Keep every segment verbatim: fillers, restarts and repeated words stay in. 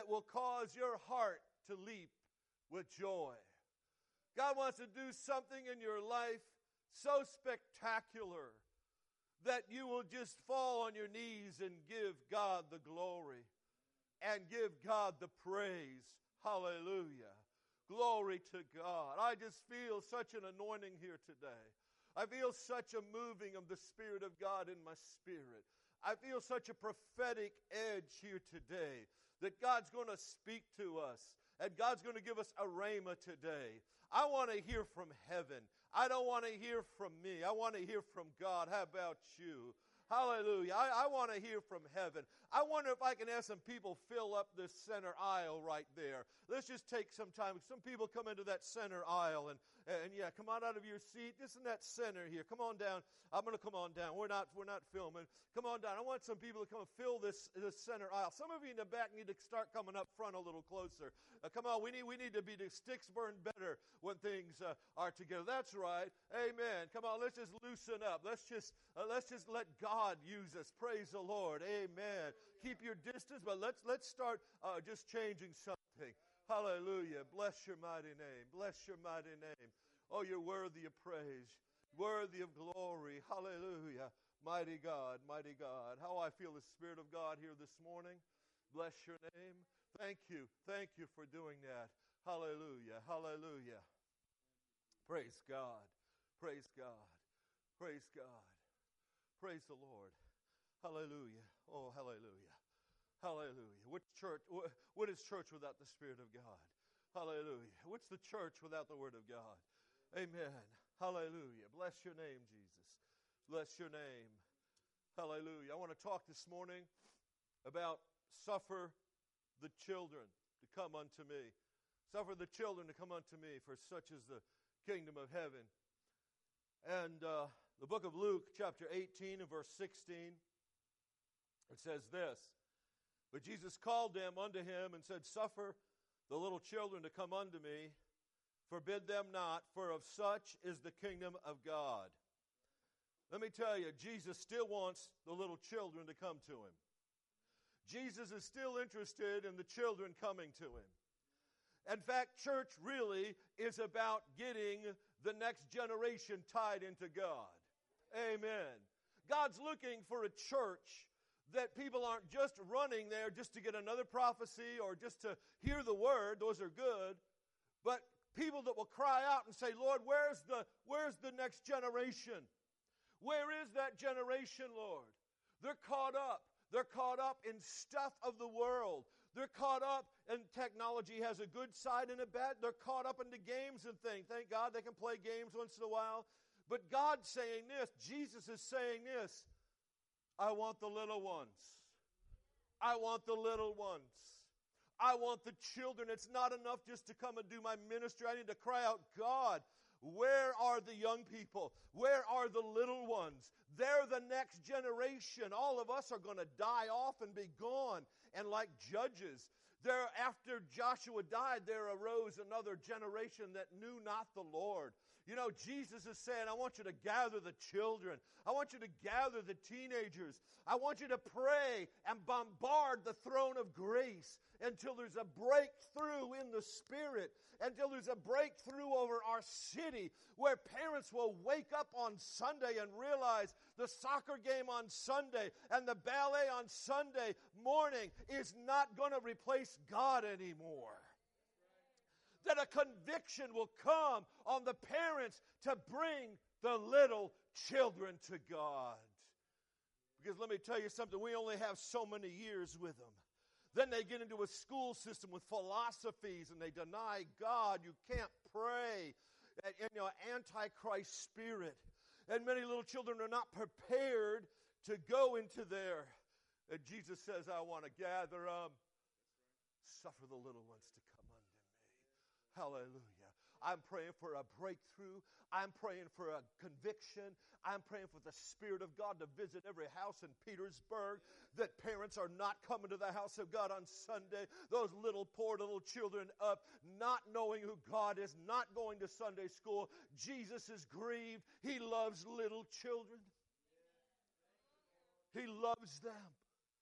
that will cause your heart to leap with joy. God wants to do something in your life so spectacular that you will just fall on your knees and give God the glory and give God the praise. Hallelujah. Glory to God. I just feel such an anointing here today. I feel such a moving of the Spirit of God in my spirit. I feel such a prophetic edge here today that God's going to speak to us and God's going to give us a rhema today. I want to hear from heaven. I don't want to hear from me. I want to hear from God. How about you? Hallelujah. I, I want to hear from heaven. I wonder if I can have some people fill up this center aisle right there. Let's just take some time. Some people come into that center aisle and, and yeah, come on out of your seat. Just in that center here. Come on down. I'm going to come on down. We're not, we're not filming. Come on down. I want some people to come and fill this, this center aisle. Some of you in the back need to start coming up front a little closer. Uh, come on. We need, we need to be the sticks burn better when things uh, are together. That's right. Amen. Come on. Let's just loosen up. Let's just, uh, let's just let God God use us. Praise the Lord. Amen. Keep your distance, but let's let's start uh, just changing something. Hallelujah. Bless your mighty name. Bless your mighty name. Oh, you're worthy of praise. Worthy of glory. Hallelujah. Mighty God, mighty God. How I feel the Spirit of God here this morning. Bless your name. Thank you. Thank you for doing that. Hallelujah. Hallelujah. Praise God. Praise God. Praise God. Praise the Lord. Hallelujah. Oh, hallelujah. Hallelujah. What's church? What is church without the Spirit of God? Hallelujah. What's the church without the Word of God? Amen. Hallelujah. Bless your name, Jesus. Bless your name. Hallelujah. I want to talk this morning about suffer the children to come unto me. Suffer the children to come unto me, for such is the kingdom of heaven. And uh, the book of Luke, chapter eighteen and verse sixteen, it says this: But Jesus called them unto him and said, Suffer the little children to come unto me, forbid them not, for of such is the kingdom of God. Let me tell you, Jesus still wants the little children to come to him. Jesus is still interested in the children coming to him. In fact, church really is about getting the next generation tied into God. Amen. God's looking for a church that people aren't just running there just to get another prophecy or just to hear the word. Those are good. But people that will cry out and say, Lord, where's the, where's the next generation? Where is that generation, Lord? They're caught up. They're caught up in stuff of the world. They're caught up, and technology has a good side and a bad. They're caught up into games and things. Thank God they can play games once in a while. But God's saying this. Jesus is saying this. I want the little ones. I want the little ones. I want the children. It's not enough just to come and do my ministry. I need to cry out, God, where are the young people? Where are the little ones? They're the next generation. All of us are going to die off and be gone. And like Judges, there after Joshua died, there arose another generation that knew not the Lord. You know, Jesus is saying, I want you to gather the children. I want you to gather the teenagers. I want you to pray and bombard the throne of grace until there's a breakthrough in the Spirit, until there's a breakthrough over our city where parents will wake up on Sunday and realize the soccer game on Sunday and the ballet on Sunday morning is not going to replace God anymore. That a conviction will come on the parents to bring the little children to God. Because let me tell you something, we only have so many years with them. Then they get into a school system with philosophies and they deny God. You can't pray. And, and you know, antichrist spirit. And many little children are not prepared to go into there. And Jesus says, I want to gather them. Suffer the little ones to come unto me. Hallelujah. I'm praying for a breakthrough. I'm praying for a conviction. I'm praying for the Spirit of God to visit every house in Petersburg. That parents are not coming to the house of God on Sunday. Those little poor little children up, not knowing who God is, not going to Sunday school. Jesus is grieved. He loves little children. He loves them.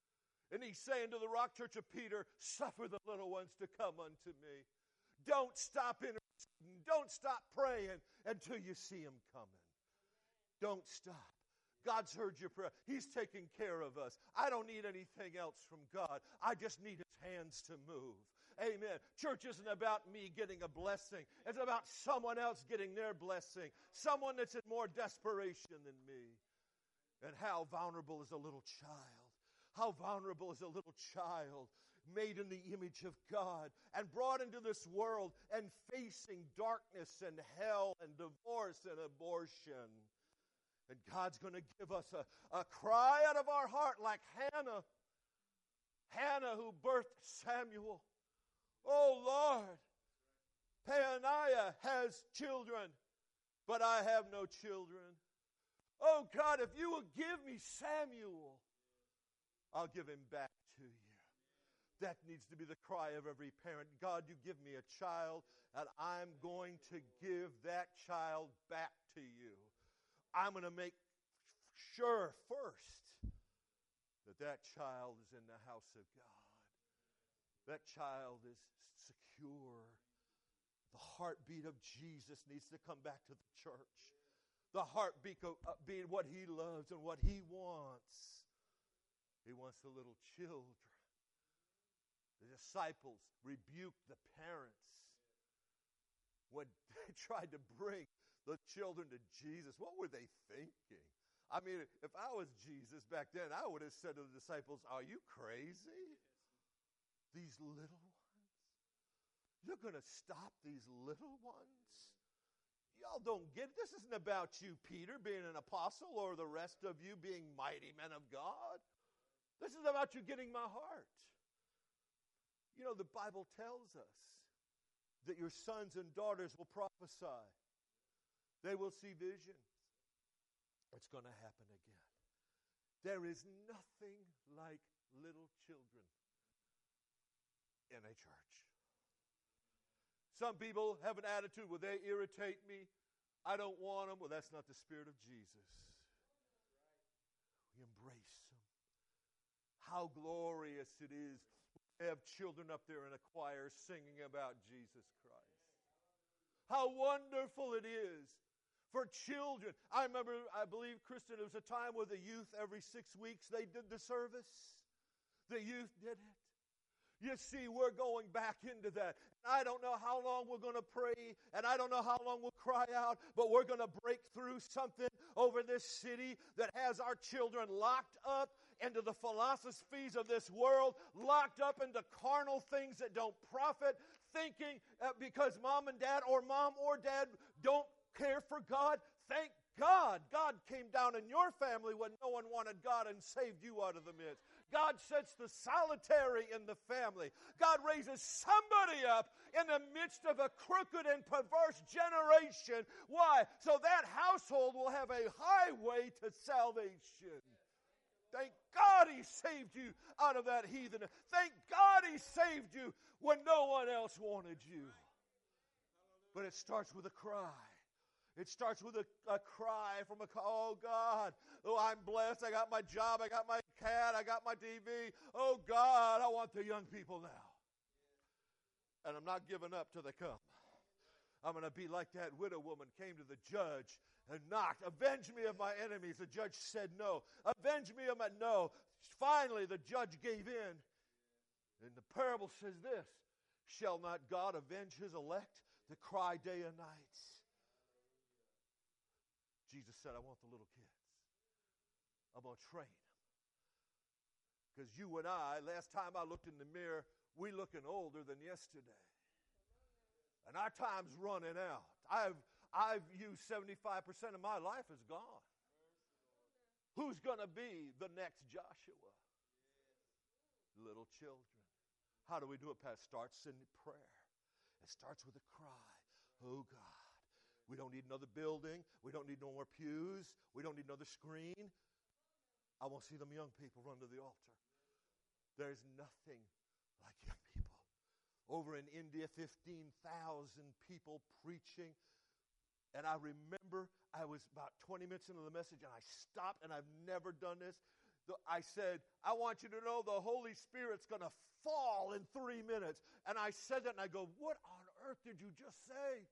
And he's saying to the Rock Church of Peter, suffer the little ones to come unto me. Don't stop interceding. Don't stop praying until you see him coming. Don't stop. God's heard your prayer. He's taking care of us. I don't need anything else from God. I just need his hands to move. Amen. Church isn't about me getting a blessing. It's about someone else getting their blessing. Someone that's in more desperation than me. And how vulnerable is a little child. How vulnerable is a little child made in the image of God and brought into this world and facing darkness and hell and divorce and abortion. And God's going to give us a, a cry out of our heart like Hannah. Hannah who birthed Samuel. Oh Lord, Peninnah has children, but I have no children. Oh God, if you will give me Samuel, I'll give him back to you. That needs to be the cry of every parent. God, you give me a child, and I'm going to give that child back to you. I'm going to make sure first that that child is in the house of God. That child is secure. The heartbeat of Jesus needs to come back to the church. The heartbeat of uh, being what he loves and what he wants. He wants the little children. The disciples rebuked the parents when they tried to bring the children to Jesus. What were they thinking? I mean, if I was Jesus back then, I would have said to the disciples, are you crazy? These little ones? You're going to stop these little ones? Y'all don't get it. This isn't about you, Peter, being an apostle, or the rest of you being mighty men of God. This is about you getting my heart. You know, the Bible tells us that your sons and daughters will prophesy. They will see visions. It's going to happen again. There is nothing like little children in a church. Some people have an attitude, well, they irritate me. I don't want them. Well, that's not the Spirit of Jesus. We embrace them. How glorious it is to have children up there in a choir singing about Jesus Christ. How wonderful it is for children. I remember, I believe, Kristen, it was a time where the youth, every six weeks, they did the service. The youth did it. You see, we're going back into that. I don't know how long we're going to pray, and I don't know how long we'll cry out, but we're going to break through something over this city that has our children locked up into the philosophies of this world, locked up into carnal things that don't profit, thinking uh, because mom and dad or mom or dad don't care for God. Thank God, God came down in your family when no one wanted God and saved you out of the midst. God sets the solitary in the family. God raises somebody up in the midst of a crooked and perverse generation. Why? So that household will have a highway to salvation. Thank God he saved you out of that heathen. Thank God he saved you when no one else wanted you. But it starts with a cry. It starts with a, a cry from a, oh God, oh I'm blessed, I got my job, I got my cat, I got my T V. Oh God, I want the young people now. And I'm not giving up till they come. I'm going to be like that widow woman came to the judge and knocked. Avenge me of my enemies. The judge said no. Avenge me of my, no. Finally, the judge gave in. And the parable says this, shall not God avenge his elect that cry day and night? Jesus said, I want the little kids. I'm going to train them. Because you and I, last time I looked in the mirror, we looking older than yesterday. And our time's running out. I've, I've used seventy-five percent of my life is gone. Who's going to be the next Joshua? Little children. How do we do it, Pastor? It starts in prayer. It starts with a cry. Oh, God. We don't need another building. We don't need no more pews. We don't need another screen. I want to see them young people run to the altar. There's nothing like young people. Over in India, fifteen thousand people preaching. And I remember I was about twenty minutes into the message, and I stopped, and I've never done this. the, I said, I want you to know the Holy Spirit's going to fall in three minutes. And I said that, and I go, what on earth did you just say?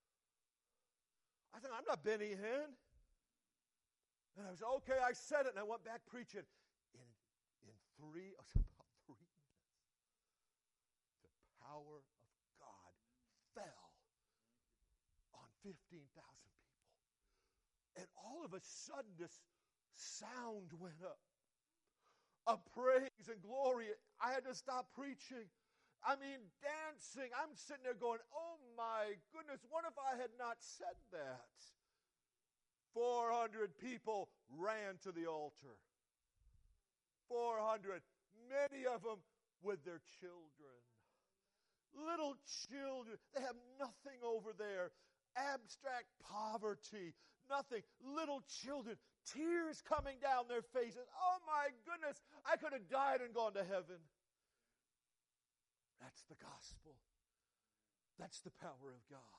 I said, I'm not Benny Hinn. And I was, okay, I said it, and I went back preaching. In, in three, about three minutes, the power of God fell on fifteen thousand people. And all of a sudden, this sound went up of praise and glory. I had to stop preaching. I mean, dancing. I'm sitting there going, oh my goodness, what if I had not said that? four hundred people ran to the altar. four hundred, many of them with their children. Little children. They have nothing over there. Abstract poverty. Nothing. Little children. Tears coming down their faces. Oh my goodness, I could have died and gone to heaven. That's the gospel. That's the power of God.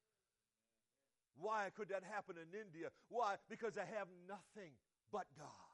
Why could that happen in India? Why? Because they have nothing but God.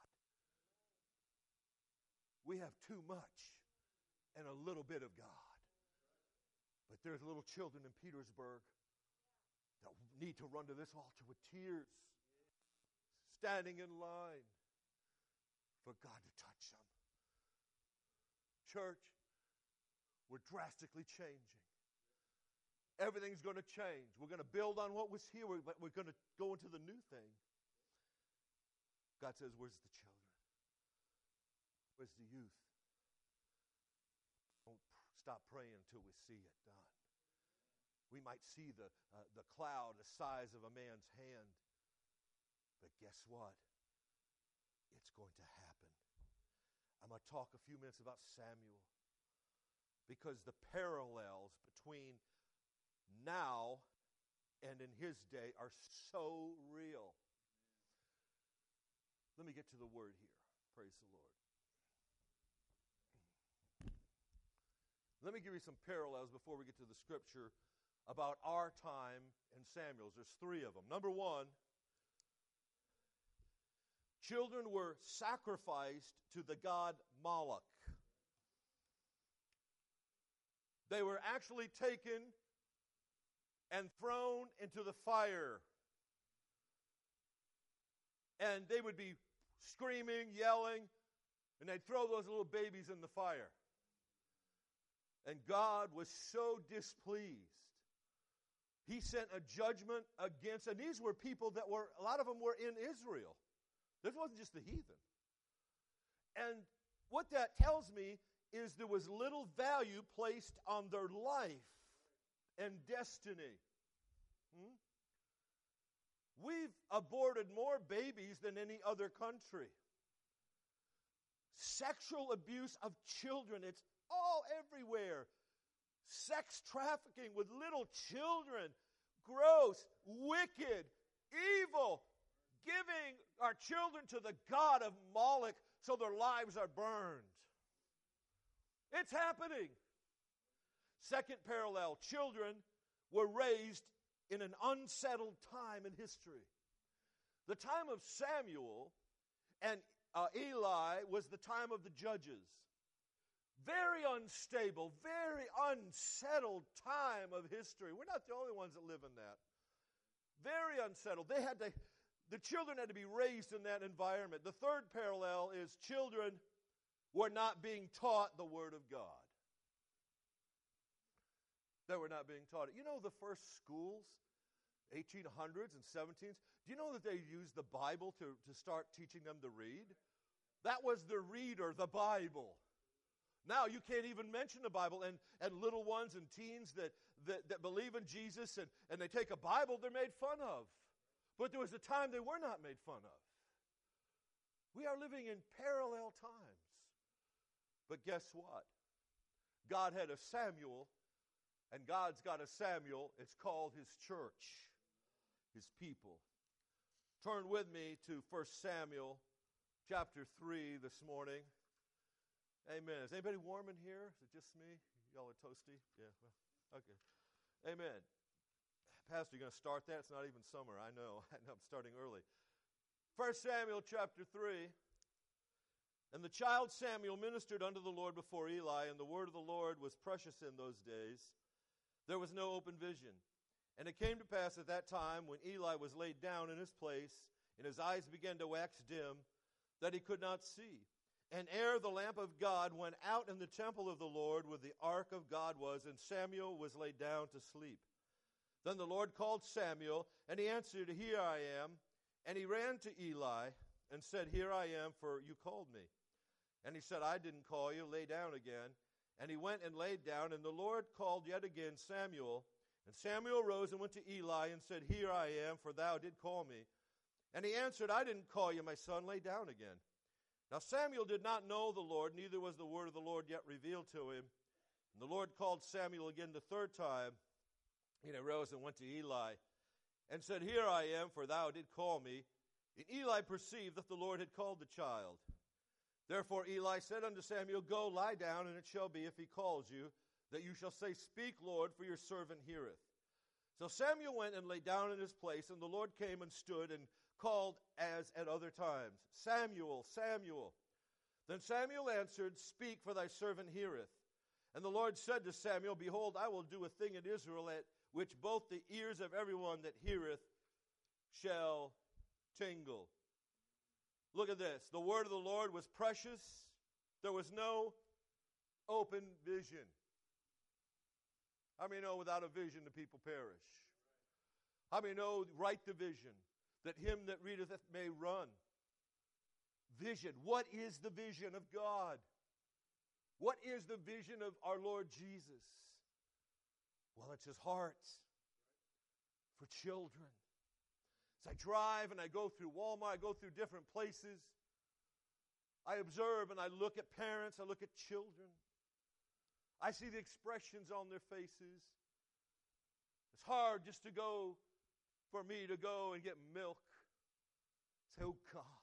We have too much and a little bit of God. But there's little children in Petersburg that need to run to this altar with tears, standing in line for God to touch them. Church, we're drastically changing. Everything's going to change. We're going to build on what was here, but we're going to go into the new thing. God says, where's the children? Where's the youth? Don't stop praying until we see it done. We might see the, uh, the cloud the size of a man's hand, but guess what? It's going to happen. I'm going to talk a few minutes about Samuel, because the parallels between now and in his day are so real. Let me get to the word here. Praise the Lord. Let me give you some parallels before we get to the scripture about our time and Samuel's. There's three of them. Number one, children were sacrificed to the god Moloch. They were actually taken and thrown into the fire. And they would be screaming, yelling, and they'd throw those little babies in the fire. And God was so displeased. He sent a judgment against, and these were people that were, a lot of them were in Israel. This wasn't just the heathen. And what that tells me is there was little value placed on their life and destiny. Hmm? We've aborted more babies than any other country. Sexual abuse of children, it's all everywhere. Sex trafficking with little children, gross, wicked, evil, giving our children to the god of Moloch so their lives are burned. It's happening. Second parallel, children were raised in an unsettled time in history. The time of Samuel and uh, Eli was the time of the judges. Very unstable, very unsettled time of history. We're not the only ones that live in that. Very unsettled. They had to, the children had to be raised in that environment. The third parallel is children were not being taught the Word of God. They were not being taught it. You know the first schools, eighteen hundreds and seventeens, do you know that they used the Bible to, to start teaching them to read? That was the reader, the Bible. Now you can't even mention the Bible, and, and little ones and teens that, that, that believe in Jesus and, and they take a Bible, they're made fun of. But there was a time they were not made fun of. We are living in parallel times. But guess what? God had a Samuel, and God's got a Samuel. It's called his church, his people. Turn with me to First Samuel chapter three this morning. Amen. Is anybody warm in here? Is it just me? Y'all are toasty? Yeah. Well, okay. Amen. Pastor, you're going to start that? It's not even summer. I know. I know I'm starting early. First Samuel chapter three. And the child Samuel ministered unto the Lord before Eli, and the word of the Lord was precious in those days. There was no open vision. And it came to pass at that time, when Eli was laid down in his place, and his eyes began to wax dim, that he could not see. And ere the lamp of God went out in the temple of the Lord, where the ark of God was, and Samuel was laid down to sleep. Then the Lord called Samuel, and he answered, Here I am. And he ran to Eli, and said, Here I am, for you called me. And he said, I didn't call you, lay down again. And he went and laid down, and the Lord called yet again Samuel. And Samuel rose and went to Eli, and said, Here I am, for thou did call me. And he answered, I didn't call you, my son, lay down again. Now Samuel did not know the Lord, neither was the word of the Lord yet revealed to him. And the Lord called Samuel again the third time. And he arose and went to Eli, and said, Here I am, for thou did call me. And Eli perceived that the Lord had called the child. Therefore Eli said unto Samuel, Go, lie down, and it shall be, if he calls you, that you shall say, Speak, Lord, for your servant heareth. So Samuel went and lay down in his place, and the Lord came and stood and called as at other times, Samuel, Samuel. Then Samuel answered, Speak, for thy servant heareth. And the Lord said to Samuel, Behold, I will do a thing in Israel at which both the ears of everyone that heareth shall tingle. Look at this. The word of the Lord was precious. There was no open vision. How many know without a vision the people perish? How many know write the vision, that him that readeth it may run? Vision. What is the vision of God? What is the vision of our Lord Jesus? Well, it's his heart for children. As I drive and I go through Walmart, I go through different places, I observe and I look at parents, I look at children. I see the expressions on their faces. It's hard just to go, for me to go and get milk. Say, oh God,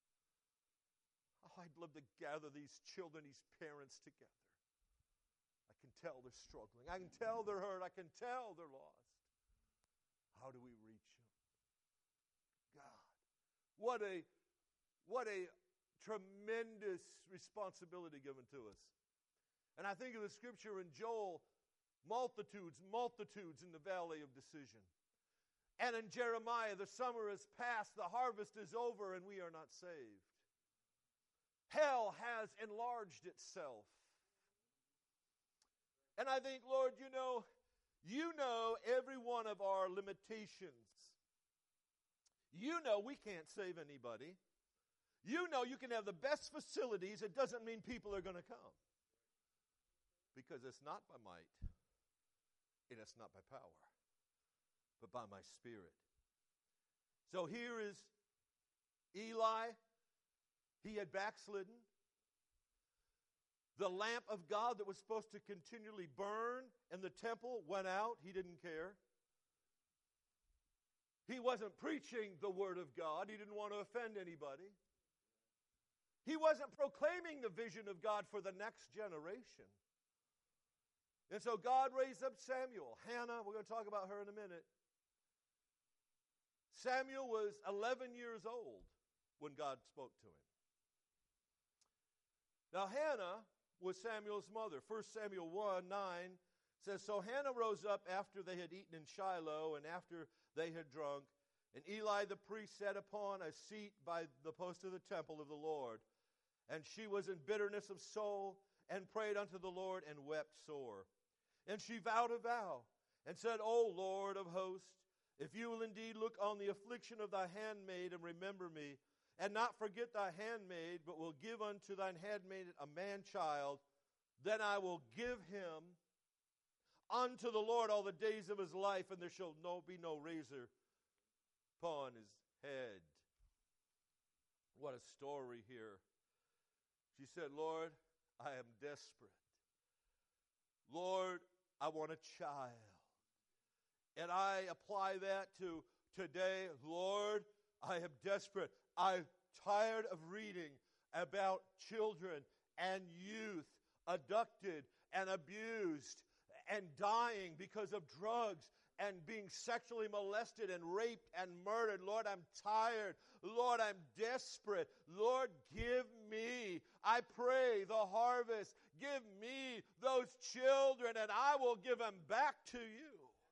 oh, I'd love to gather these children, these parents together. I can tell they're struggling. I can tell they're hurt. I can tell they're lost. How do we reach them? God, what a, what a tremendous responsibility given to us. And I think of the scripture in Joel, multitudes, multitudes in the valley of decision. And in Jeremiah, the summer is past, the harvest is over, and we are not saved. Hell has enlarged itself. And I think, Lord, you know, you know every one of our limitations. You know we can't save anybody. You know you can have the best facilities. It doesn't mean people are going to come. Because it's not by might, and it's not by power, but by my Spirit. So here is Eli. He had backslidden. The lamp of God that was supposed to continually burn in the temple went out. He didn't care. He wasn't preaching the word of God. He didn't want to offend anybody. He wasn't proclaiming the vision of God for the next generation. And so God raised up Samuel. Hannah, we're going to talk about her in a minute. Samuel was eleven years old when God spoke to him. Now Hannah was Samuel's mother. First Samuel one nine says, So Hannah rose up after they had eaten in Shiloh and after they had drunk. And Eli the priest sat upon a seat by the post of the temple of the Lord. And she was in bitterness of soul and prayed unto the Lord and wept sore. And she vowed a vow and said, O Lord of hosts, if you will indeed look on the affliction of thy handmaid and remember me, and not forget thy handmaid, but will give unto thine handmaid a man-child, then I will give him unto the Lord all the days of his life, and there shall no, be no razor upon his head. What a story here. She said, Lord, I am desperate. Lord, I want a child. And I apply that to today. Lord, I am desperate. I'm tired of reading about children and youth abducted and abused and dying because of drugs and being sexually molested and raped and murdered. Lord, I'm tired. Lord, I'm desperate. Lord, give me, I pray, the harvest. Give me those children, and I will give them back to you.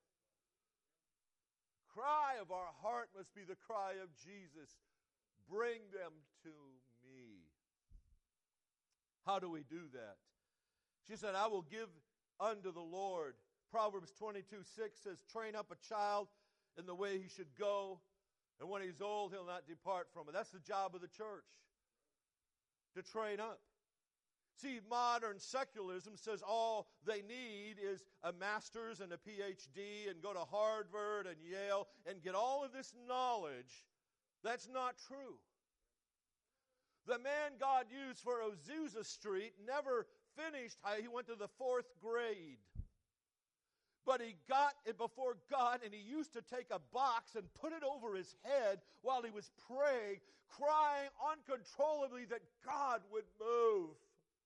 Cry of our heart must be the cry of Jesus. Bring them to me. How do we do that? She said, I will give unto the Lord. Proverbs twenty-two six says, train up a child in the way he should go, and when he's old, he'll not depart from it. That's the job of the church, to train up. See, modern secularism says all they need is a master's and a P H D and go to Harvard and Yale and get all of this knowledge. That's not true. The man God used for Azusa Street never finished. He went to the fourth grade. But he got it before God, and he used to take a box and put it over his head while he was praying, crying uncontrollably that God would move.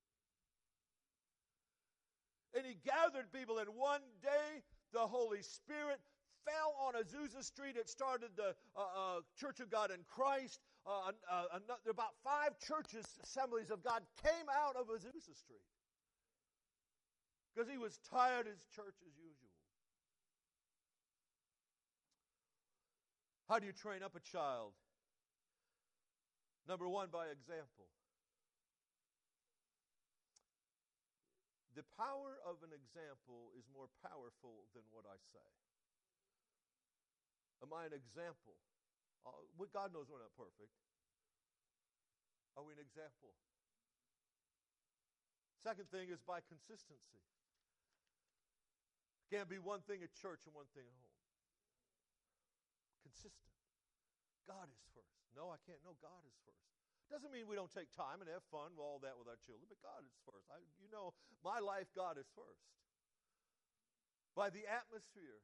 And he gathered people, and one day the Holy Spirit fell on Azusa Street. It started the uh, uh, Church of God in Christ. Uh, uh, uh, about five churches, Assemblies of God, came out of Azusa Street because he was tired of his church as usual. How do you train up a child? Number one, by example. The power of an example is more powerful than what I say. Am I an example? Uh, God knows we're not perfect. Are we an example? Second thing is by consistency. Can't be one thing at church and one thing at home. Consistent. God is first. No, I can't. No, God is first. Doesn't mean we don't take time and have fun with all that with our children, but God is first. I, you know, my life, God is first. By the atmosphere.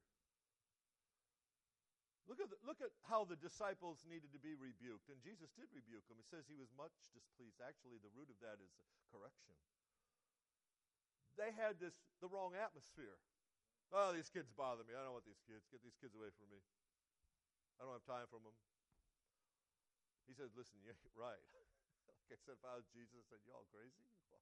Look at, the, look at how the disciples needed to be rebuked, and Jesus did rebuke them. It says he was much displeased. Actually, the root of that is correction. They had this the wrong atmosphere. Oh, these kids bother me. I don't want these kids. Get these kids away from me. I don't have time for them. He said, listen, you ain't right. Like I said, if I was Jesus, I said, you all crazy? What?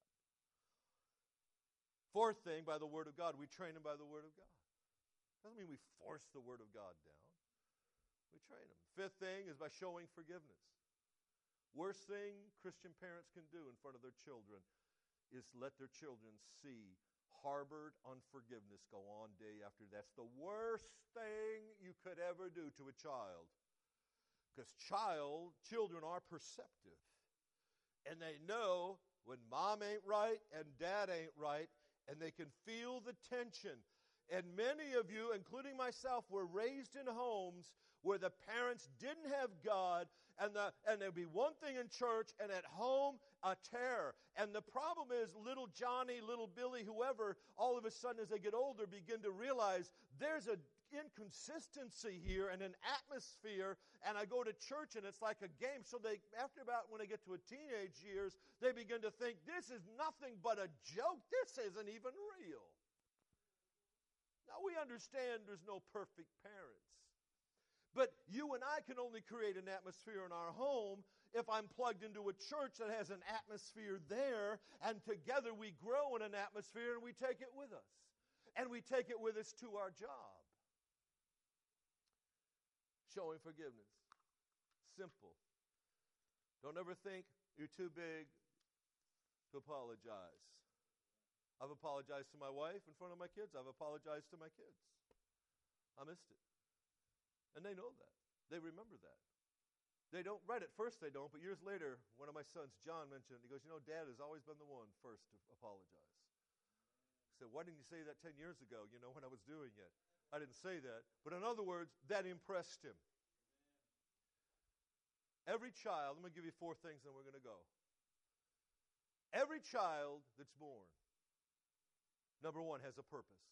Fourth thing, by the Word of God. We train them by the Word of God. Doesn't mean we force the Word of God down. We train them. Fifth thing is by showing forgiveness. Worst thing Christian parents can do in front of their children is let their children see harbored unforgiveness go on day after. That's the worst thing you could ever do to a child. Because child, children are perceptive. And they know when mom ain't right and dad ain't right, and they can feel the tension. And many of you, including myself, were raised in homes where the parents didn't have God, and the and there'd be one thing in church, and at home, a terror. And the problem is, little Johnny, little Billy, whoever, all of a sudden as they get older, begin to realize there's an inconsistency here and an atmosphere, and I go to church and it's like a game. So they, after about when they get to a teenage years, they begin to think, this is nothing but a joke. This isn't even real. Now, we understand there's no perfect parents. But you and I can only create an atmosphere in our home if I'm plugged into a church that has an atmosphere there, and together we grow in an atmosphere and we take it with us. And we take it with us to our job. Showing forgiveness. Simple. Don't ever think you're too big to apologize. I've apologized to my wife in front of my kids. I've apologized to my kids. I missed it. And they know that. They remember that. They don't, right at first they don't, but years later, one of my sons, John, mentioned it. He goes, you know, Dad has always been the one first to apologize. I said, why didn't you say that ten years ago, you know, when I was doing it? I didn't say that. But in other words, that impressed him. Every child, I'm going to give you four things, then we're going to go. Every child that's born, number one, has a purpose.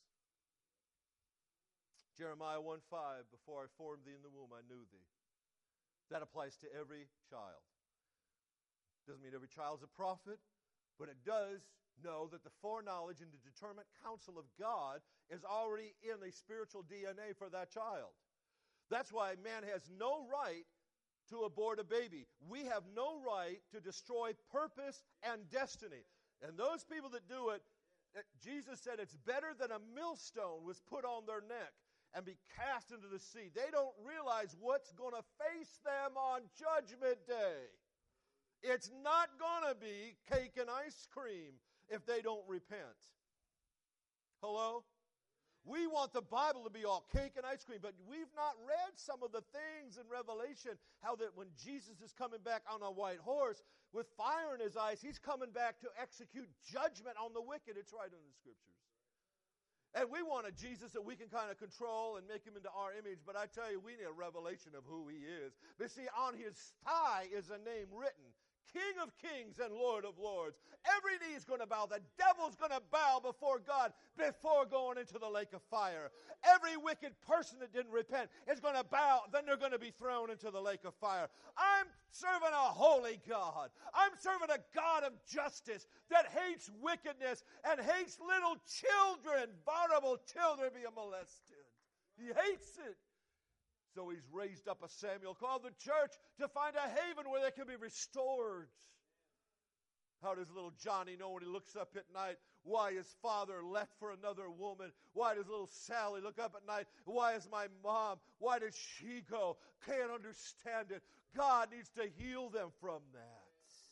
Jeremiah one five, before I formed thee in the womb, I knew thee. That applies to every child. Doesn't mean every child's a prophet, but it does know that the foreknowledge and the determinate counsel of God is already in the spiritual D N A for that child. That's why man has no right to abort a baby. We have no right to destroy purpose and destiny. And those people that do it, Jesus said it's better than a millstone was put on their neck and be cast into the sea. They don't realize what's going to face them on Judgment Day. It's not going to be cake and ice cream if they don't repent. Hello? We want the Bible to be all cake and ice cream, but we've not read some of the things in Revelation, how that when Jesus is coming back on a white horse with fire in his eyes, he's coming back to execute judgment on the wicked. It's right in the Scriptures. And we want a Jesus that we can kind of control and make him into our image, but I tell you, we need a revelation of who he is. But see, on his thigh is a name written, King of Kings and Lord of Lords. Every knee is going to bow. The devil's going to bow before God before going into the lake of fire. Every wicked person that didn't repent is going to bow. Then they're going to be thrown into the lake of fire. I'm serving a holy God. I'm serving a God of justice that hates wickedness and hates little children, vulnerable children being molested. He hates it. So he's raised up a Samuel called the church to find a haven where they can be restored. How does little Johnny know when he looks up at night why his father left for another woman? Why does little Sally look up at night? Why is my mom? Why did she go? Can't understand it. God needs to heal them from that.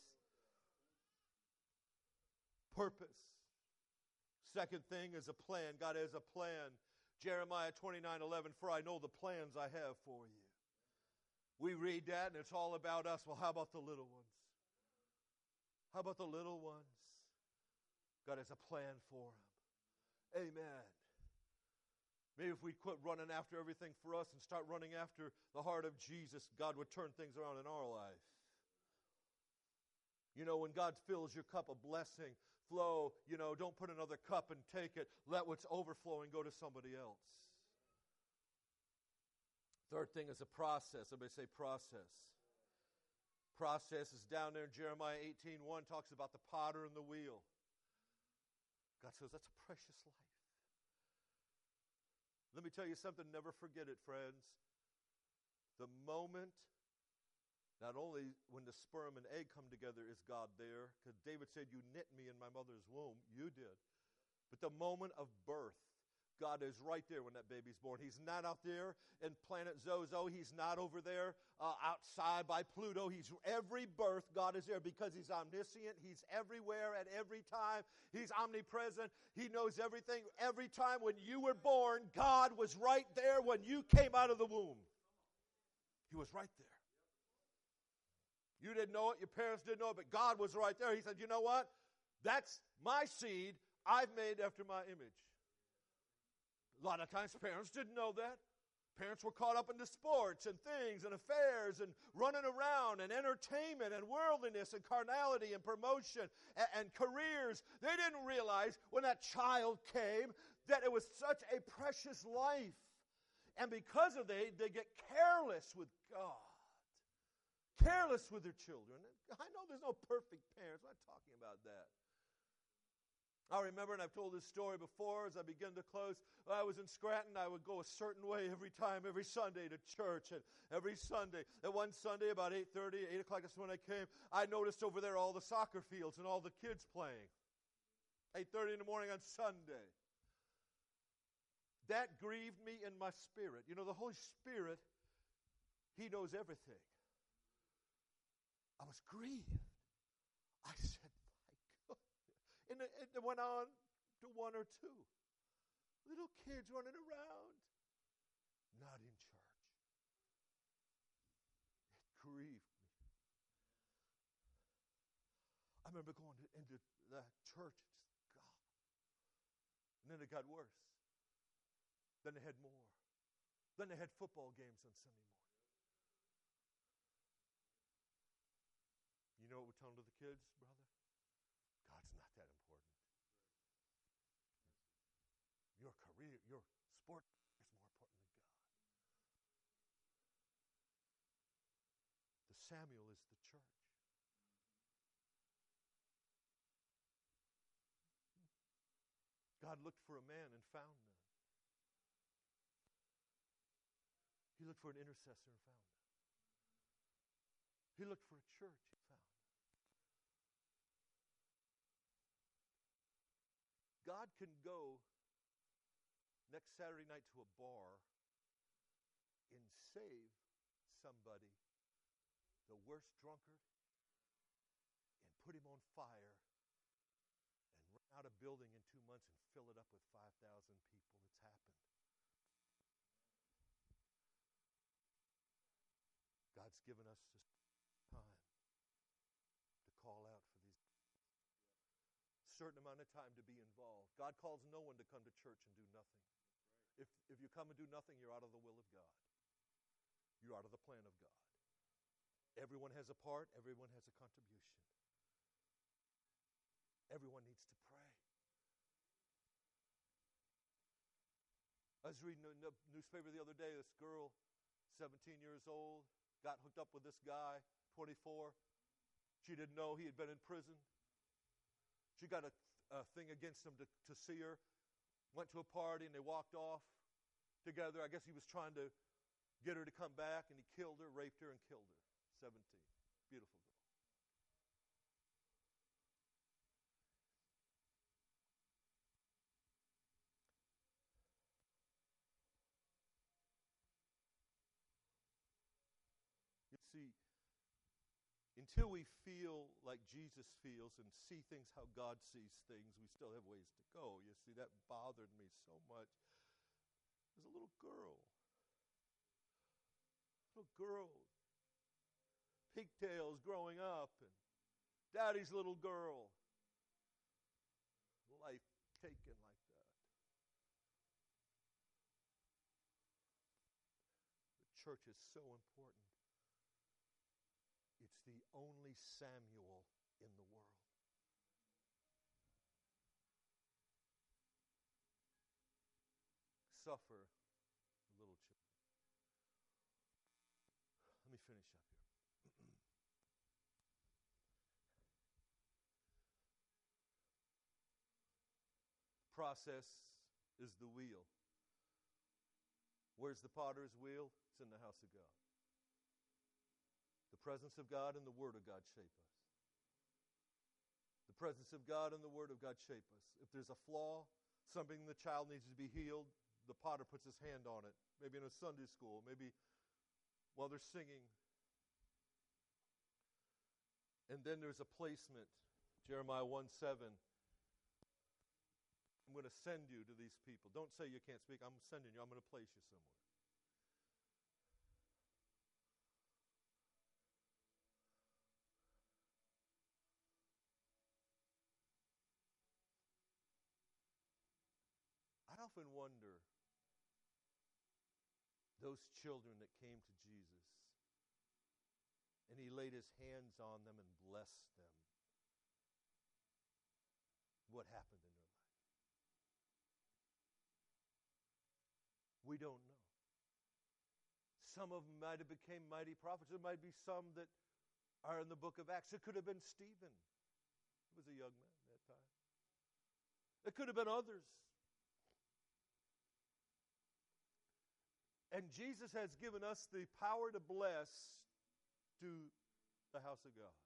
Purpose. Second thing is a plan. God has a plan. Jeremiah twenty-nine eleven, for I know the plans I have for you. We read that and it's all about us. Well, how about the little ones? How about the little ones? God has a plan for them. Amen. Maybe if we quit running after everything for us and start running after the heart of Jesus, God would turn things around in our life. You know, when God fills your cup of blessing, flow, you know, don't put another cup and take it. Let what's overflowing go to somebody else. Third thing is a process. Everybody say process. Process is down there in Jeremiah eighteen one, talks about the potter and the wheel. God says that's a precious life. Let me tell you something, never forget it, friends. The moment, not only when the sperm and egg come together is God there, because David said, you knit me in my mother's womb. You did. But the moment of birth, God is right there when that baby's born. He's not out there in planet Zozo. He's not over there uh, outside by Pluto. He's every birth, God is there because he's omniscient. He's everywhere at every time. He's omnipresent. He knows everything. Every time when you were born, God was right there when you came out of the womb. He was right there. You didn't know it. Your parents didn't know it, but God was right there. He said, you know what? That's my seed I've made after my image. A lot of times parents didn't know that. Parents were caught up into sports and things and affairs and running around and entertainment and worldliness and carnality and promotion and, and careers. They didn't realize when that child came that it was such a precious life. And because of that, they get careless with God. Careless with their children. I know there's no perfect parents. I'm not talking about that. I remember, and I've told this story before as I begin to close, when I was in Scranton, I would go a certain way every time, every Sunday to church, and every Sunday. And one Sunday, about eight thirty, eight o'clock, that's when I came, I noticed over there all the soccer fields and all the kids playing. eight thirty in the morning on Sunday. That grieved me in my spirit. You know, the Holy Spirit, He knows everything. I was grieved. I said, And it, it went on to one or two. Little kids running around, not in church. It grieved me. I remember going to, into the church and just, God. And then it got worse. Then they had more. Then they had football games on Sunday morning. You know what we're telling to the kids, brother? God's not that important. Your career, your sport is more important than God. The Samuel is the church. God looked for a man and found none. He looked for an intercessor and found none. He looked for a church and found none. God can go next Saturday night to a bar and save somebody, the worst drunkard, and put him on fire and run out a building in two months and fill it up with five thousand people. It's happened. God's given us this time to call out for these. Certain amount of time to be involved. God calls no one to come to church and do nothing. If, if you come and do nothing, you're out of the will of God. You're out of the plan of God. Everyone has a part. Everyone has a contribution. Everyone needs to pray. I was reading a newspaper the other day. This girl, seventeen years old, got hooked up with this guy, twenty-four. She didn't know he had been in prison. She got a, a thing against him to, to see her. Went to a party and they walked off together. I guess he was trying to get her to come back, and he killed her, raped her, and killed her. seventeen. Beautiful girl. You see, until we feel like Jesus feels and see things how God sees things, we still have ways to go. You see, that bothered me so much. There's a little girl. Little girl. Pigtails growing up. And daddy's little girl. Life taken like that. The church is so important. It's the only Samuel in the world. Suffer little children. Let me finish up here. Process is the wheel. Where's the potter's wheel? It's in the house of God. The presence of God and the Word of God shape us. The presence of God and the Word of God shape us. If there's a flaw, something the child needs to be healed, the potter puts his hand on it. Maybe in a Sunday school, maybe while they're singing. And then there's a placement. Jeremiah one seven. I'm going to send you to these people. Don't say you can't speak. I'm sending you. I'm going to place you somewhere. I often wonder, those children that came to Jesus and he laid his hands on them and blessed them, what happened in their life? We don't know. Some of them might have become mighty prophets. There might be some that are in the book of Acts. It could have been Stephen. He was a young man at that time. It could have been others. And Jesus has given us the power to bless to the house of God.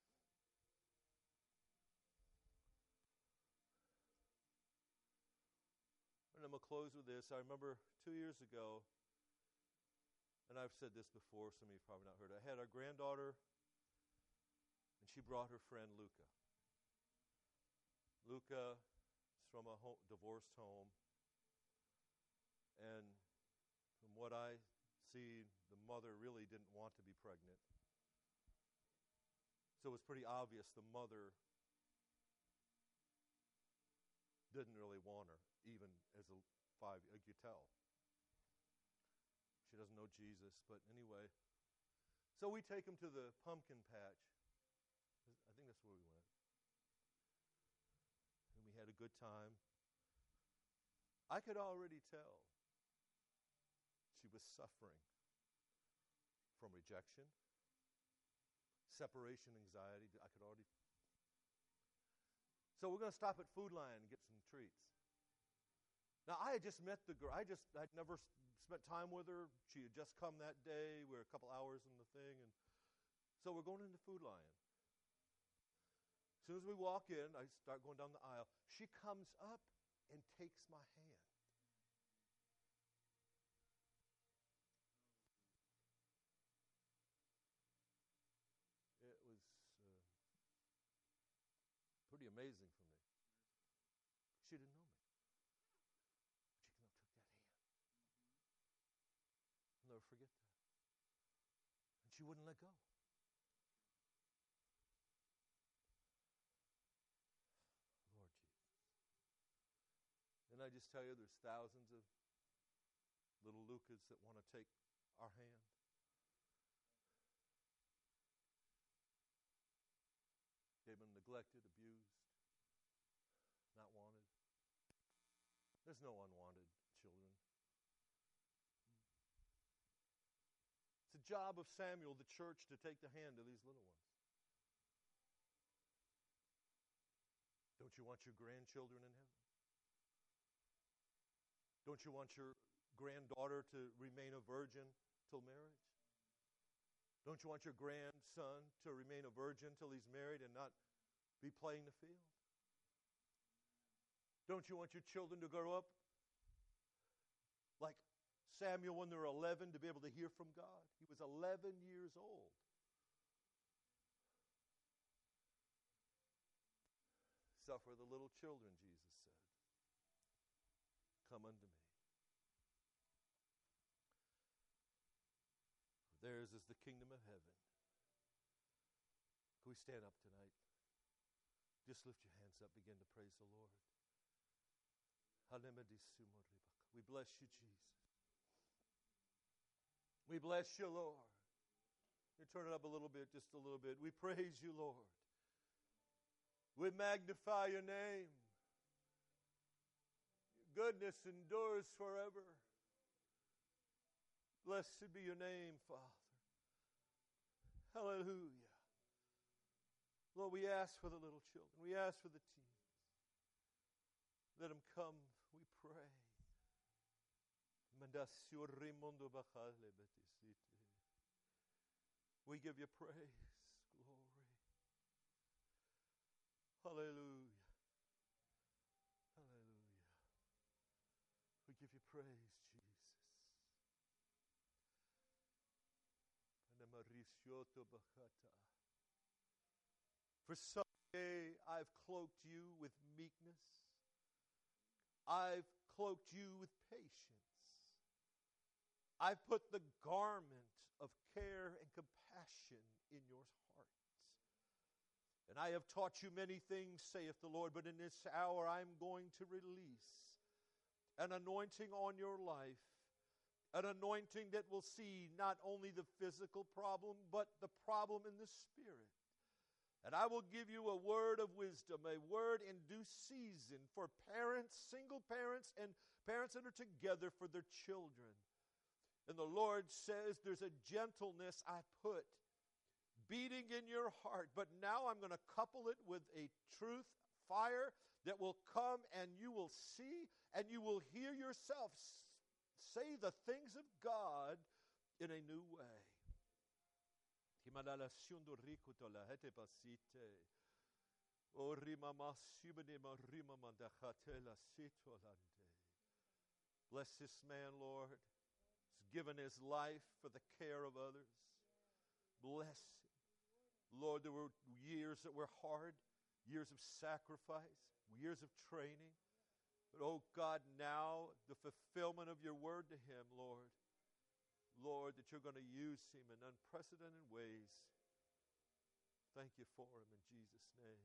And I'm going to close with this. I remember two years ago, and I've said this before, some of you have probably not heard it. I had our granddaughter, and she brought her friend Luca. Luca is from a home, divorced home, and from what I see, the mother really didn't want to be pregnant. So it was pretty obvious the mother didn't really want her, even as a five, you could tell. She doesn't know Jesus, but anyway. So we take him to the pumpkin patch. I think that's where we went. And we had a good time. I could already tell she was suffering from rejection, separation anxiety. I could already. So we're going to stop at Food Lion and get some treats. Now, I had just met the girl. I just, I'd never s- spent time with her. She had just come that day. We were a couple hours in the thing. And so we're going into Food Lion. As soon as we walk in, I start going down the aisle. She comes up and takes my hand. It was uh, pretty amazing for me. She didn't know me. She came up, took that hand. I'll never forget that. And she wouldn't let go. Lord Jesus. And I just tell you, there's thousands of little Lucas that want to take our hand. They've been neglected, abused, not wanted. There's no unwanted children. It's the job of Samuel, the church, to take the hand of these little ones. Don't you want your grandchildren in heaven? Don't you want your granddaughter to remain a virgin till marriage? Don't you want your grandson to remain a virgin till he's married and not be playing the field? Don't you want your children to grow up like Samuel when they were eleven, to be able to hear from God? He was eleven years old. Suffer the little children, Jesus said. Come unto me. For theirs is the kingdom of heaven. Can we stand up tonight? Just lift your hands up, begin to praise the Lord. We bless you, Jesus. We bless you, Lord. You turn it up a little bit, just a little bit. We praise you, Lord. We magnify your name. Your goodness endures forever. Blessed be your name, Father. Hallelujah. Lord, we ask for the little children. We ask for the teens. Let them come, we pray. We give you praise, glory. Hallelujah. Hallelujah. We give you praise, Jesus. For someday I've cloaked you with meekness. I've cloaked you with patience. I've put the garment of care and compassion in your hearts. And I have taught you many things, saith the Lord, but in this hour I'm going to release an anointing on your life, an anointing that will see not only the physical problem, but the problem in the spirit. And I will give you a word of wisdom, a word in due season for parents, single parents, and parents that are together for their children. And the Lord says there's a gentleness I put beating in your heart, but now I'm going to couple it with a truth fire that will come, and you will see and you will hear yourself say the things of God in a new way. Bless this man, Lord. He's given his life for the care of others. Bless him. Lord, there were years that were hard, years of sacrifice, years of training. But, oh God, now the fulfillment of your word to him, Lord. Lord, that you're going to use him in unprecedented ways. Thank you for him in Jesus' name.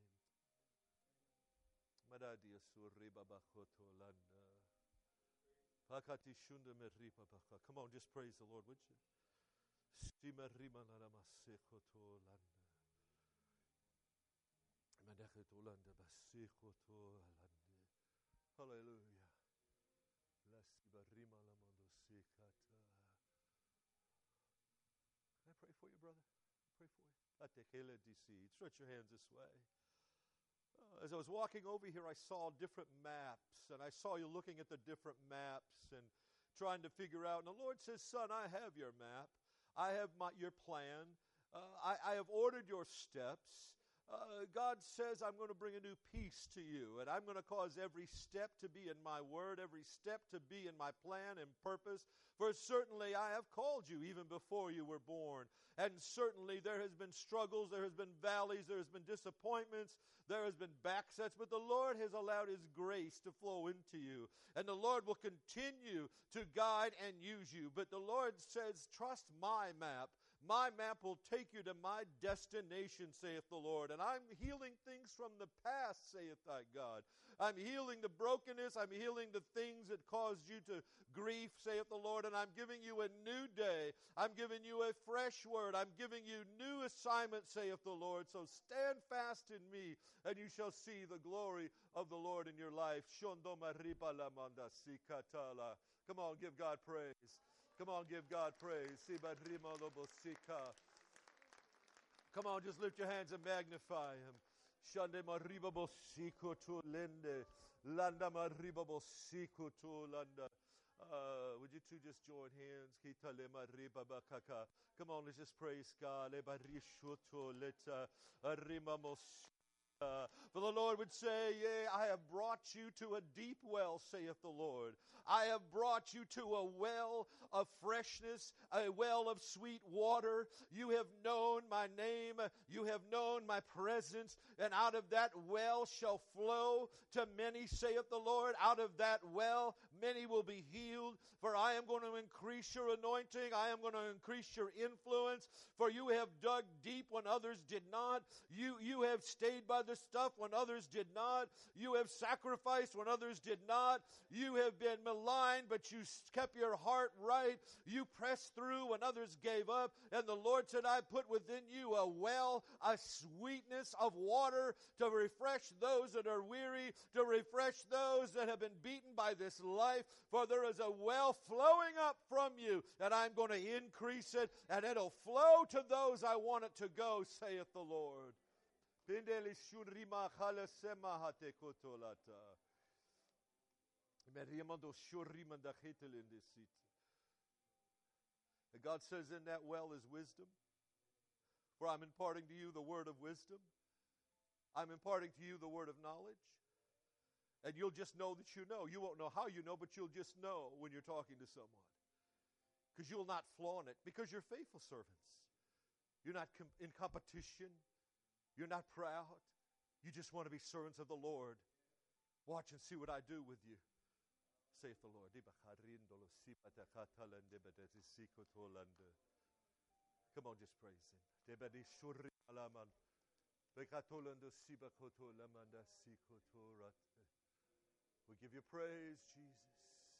Come on, just praise the Lord, would you? Hallelujah. Can I pray for you, brother? Pray for you. Stretch your hands this way. Uh, as I was walking over here, I saw different maps, and I saw you looking at the different maps and trying to figure out. And the Lord says, son, I have your map. I have my, your plan. Uh, I, I have ordered your steps. Uh, God says, I'm going to bring a new peace to you, and I'm going to cause every step to be in my word, every step to be in my plan and purpose. For certainly I have called you even before you were born. And certainly there has been struggles, there has been valleys, there has been disappointments, there has been backsets, but the Lord has allowed His grace to flow into you. And the Lord will continue to guide and use you. But the Lord says, trust my map. My map will take you to my destination, saith the Lord. And I'm healing things from the past, saith thy God. I'm healing the brokenness. I'm healing the things that caused you to grief, saith the Lord. And I'm giving you a new day. I'm giving you a fresh word. I'm giving you new assignment, saith the Lord. So stand fast in me, and you shall see the glory of the Lord in your life. Come on, give God praise. Come on, give God praise. Come on, just lift your hands and magnify Him. Shande mariba bosiko to lende. Landa mariba bosiko to landa. Uh, would you two just join hands? Kita le mariba bakaka. Come on, let's just praise God. Le barishuto leta. Arima mos. Uh, for the Lord would say, yea, I have brought you to a deep well, saith the Lord. I have brought you to a well of freshness, a well of sweet water. You have known my name. You have known my presence. And out of that well shall flow to many, saith the Lord. Out of that well, many will be healed. For I am going to increase your anointing. I am going to increase your influence. For you have dug deep when others did not. You, you have stayed by the stuff when others did not. You have sacrificed when others did not. You have been maligned, but you kept your heart right. You pressed through when others gave up. And the Lord said, I put within you a well, a sweetness of water to refresh those that are weary, to refresh those that have been beaten by this life. For there is a well flowing up from you, and I'm going to increase it, and it'll flow to those I want it to go, saith the Lord. And God says in that well is wisdom. For I'm imparting to you the word of wisdom. I'm imparting to you the word of knowledge. And you'll just know that you know. You won't know how you know, but you'll just know when you're talking to someone. Because you'll not flaunt it. Because you're faithful servants. You're not com- in competition. You're not proud. You just want to be servants of the Lord. Watch and see what I do with you, saith the Lord. Come on, just praise Him. We give you praise, Jesus.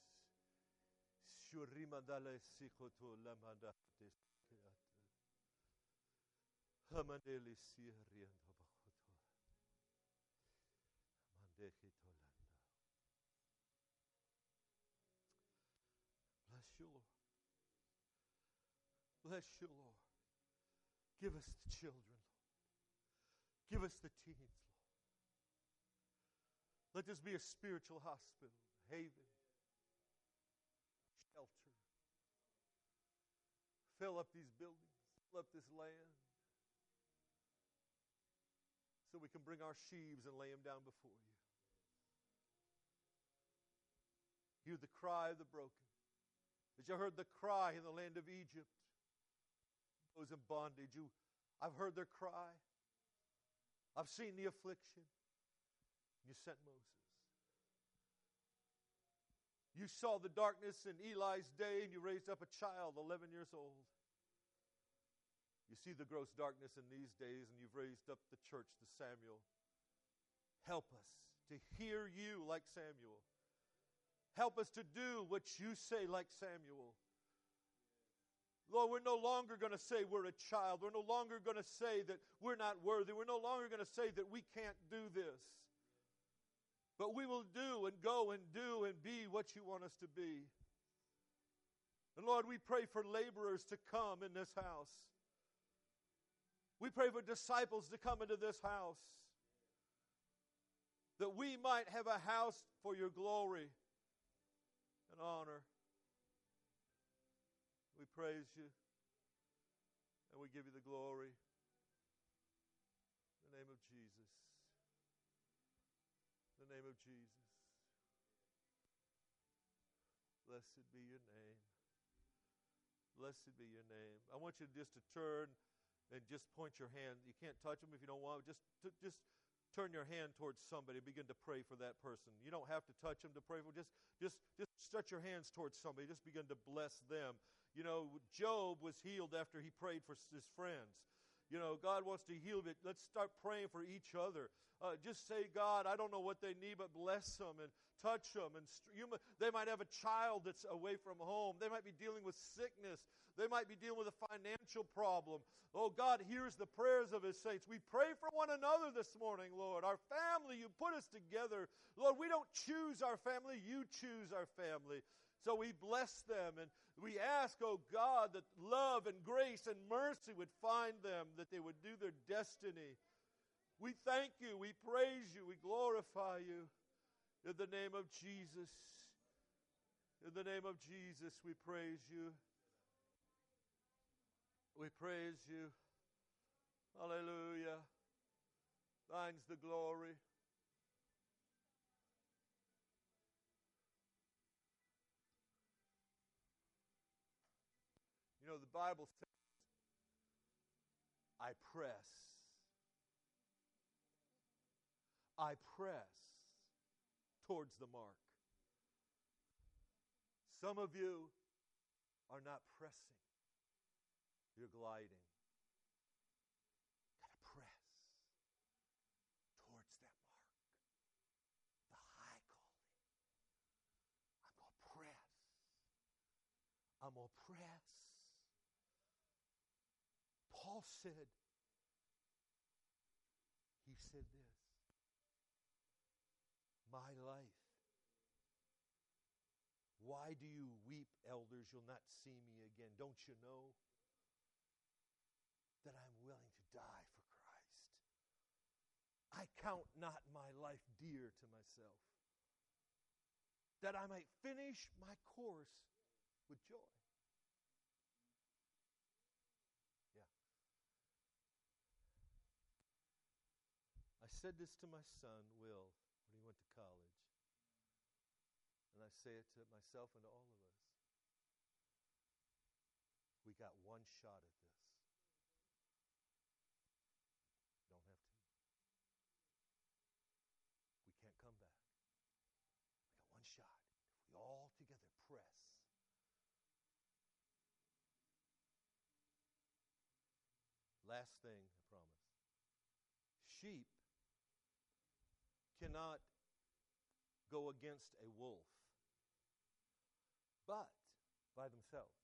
Bless you, Lord. Bless you, Lord. Give us the children, Lord. Give us the teens, Lord. Let this be a spiritual hospital, haven, shelter. Fill up these buildings, fill up this land, so we can bring our sheaves and lay them down before you. Hear the cry of the broken. As you heard the cry in the land of Egypt, those in bondage, you, I've heard their cry. I've seen the affliction. You sent Moses. You saw the darkness in Eli's day, and you raised up a child, eleven years old. You see the gross darkness in these days, and you've raised up the church, the Samuel. Help us to hear you like Samuel. Help us to do what you say like Samuel. Lord, we're no longer going to say we're a child. We're no longer going to say that we're not worthy. We're no longer going to say that we can't do this. But we will do and go and do and be what you want us to be. And Lord, we pray for laborers to come in this house. We pray for disciples to come into this house. that we might have a house for your glory and honor. We praise you and we give you the glory. In the name of Jesus. In the name of Jesus. Blessed be your name. Blessed be your name. I want you just to turn and just point your hand. You can't touch them if you don't want. Just, just turn your hand towards somebody. Begin to pray for that person. You don't have to touch them to pray for. Just, just, just stretch your hands towards somebody. Just begin to bless them. You know, Job was healed after he prayed for his friends. You know, God wants to heal it. Let's start praying for each other. Uh, just say, God, I don't know what they need, but bless them and touch them. And st- you, they might have a child that's away from home. They might be dealing with sickness. They might be dealing with a financial problem. Oh, God hears the prayers of His saints. We pray for one another this morning, Lord. Our family, you put us together. Lord, we don't choose our family. You choose our family. So we bless them and we ask, oh God, that love and grace and mercy would find them, that they would do their destiny. We thank you, we praise you, we glorify you. In the name of Jesus, in the name of Jesus, we praise you. We praise you. Hallelujah. Thine's the glory. You know, the Bible says, I press. I press towards the mark. Some of you are not pressing. You're gliding. Got to press towards that mark. The high calling. I'm going to press. I'm going to press. Paul said, he said this, my life. Why do you weep, elders? You'll not see me again. Don't you know that I'm willing to die for Christ? I count not my life dear to myself, that I might finish my course with joy. Yeah. I said this to my son, Will, when he went to college. And I say it to myself and to all of us. We got one shot at this. Don't have two. We can't come back. We got one shot. If we all together press. Last thing, I promise. Sheep cannot go against a wolf, but by themselves.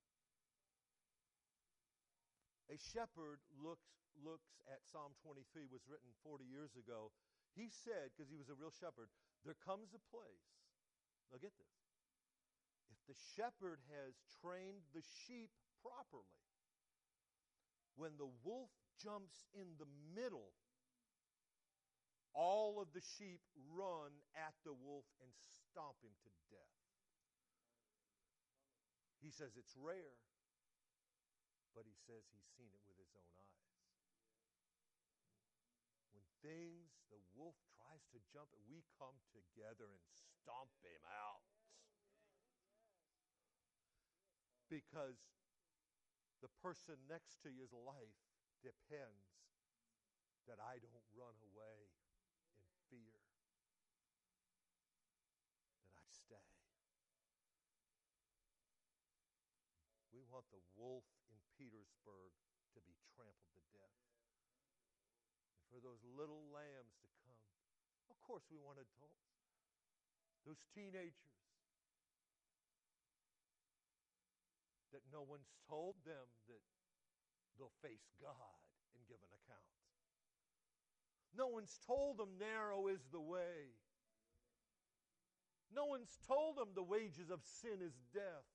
A shepherd looks looks at Psalm twenty-three, was written forty years ago. He said, because he was a real shepherd, there comes a place. Now get this. If the shepherd has trained the sheep properly, when the wolf jumps in the middle, all of the sheep run at the wolf and stomp him to death. He says it's rare, but he says he's seen it with his own eyes. When things, the wolf tries to jump, we come together and stomp him out. Because the person next to you's life depends that I don't run away in fear, that I stay. We want the wolf in Petersburg to be trampled to death. And for those little lambs to come. Of course we want adults. Those teenagers that no one's told them that they'll face God and give an account. No one's told them narrow is the way. No one's told them the wages of sin is death.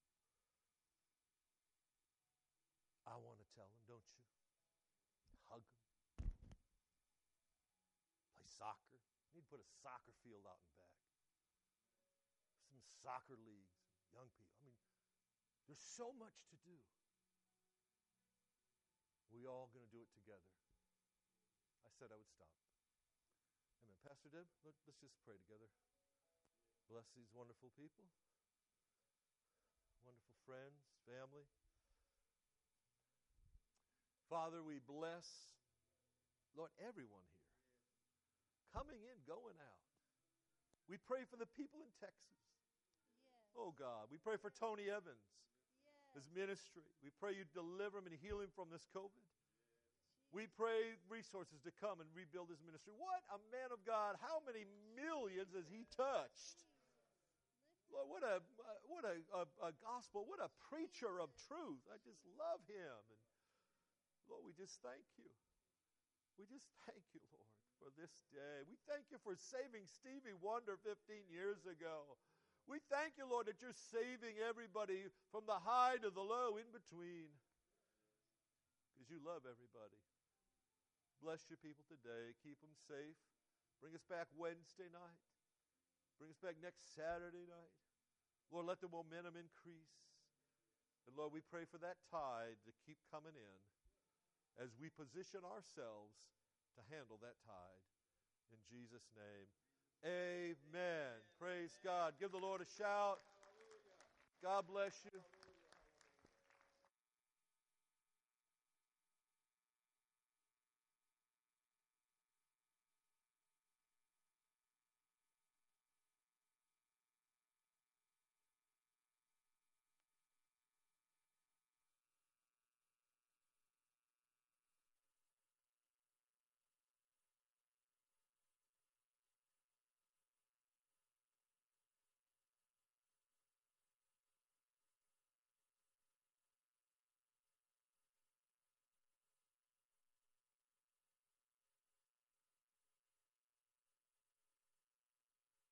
I want to tell them, don't you? Hug them. Play soccer. Any can put a soccer field out in back. Some soccer leagues, young people. I mean, there's so much to do. We all going to do it together. I said I would stop. Amen. Pastor Deb, let, let's just pray together. Bless these wonderful people, wonderful friends, family. Father, we bless, Lord, everyone here, coming in, going out. We pray for the people in Texas. Yes. Oh, God. We pray for Tony Evans, Yes. his ministry. We pray you deliver him and heal him from this COVID. We pray resources to come and rebuild his ministry. What a man of God. How many millions has he touched? Lord, what a what a, a, a gospel. What a preacher of truth. I just love him. And Lord, we just thank you. We just thank you, Lord, for this day. We thank you for saving Stevie Wonder fifteen years ago. We thank you, Lord, that you're saving everybody from the high to the low in between. Because you love everybody. Bless your people today. Keep them safe. Bring us back Wednesday night. Bring us back next Saturday night. Lord, let the momentum increase. And Lord, we pray for that tide to keep coming in as we position ourselves to handle that tide. In Jesus' name, amen. Praise God. Give the Lord a shout. God bless you.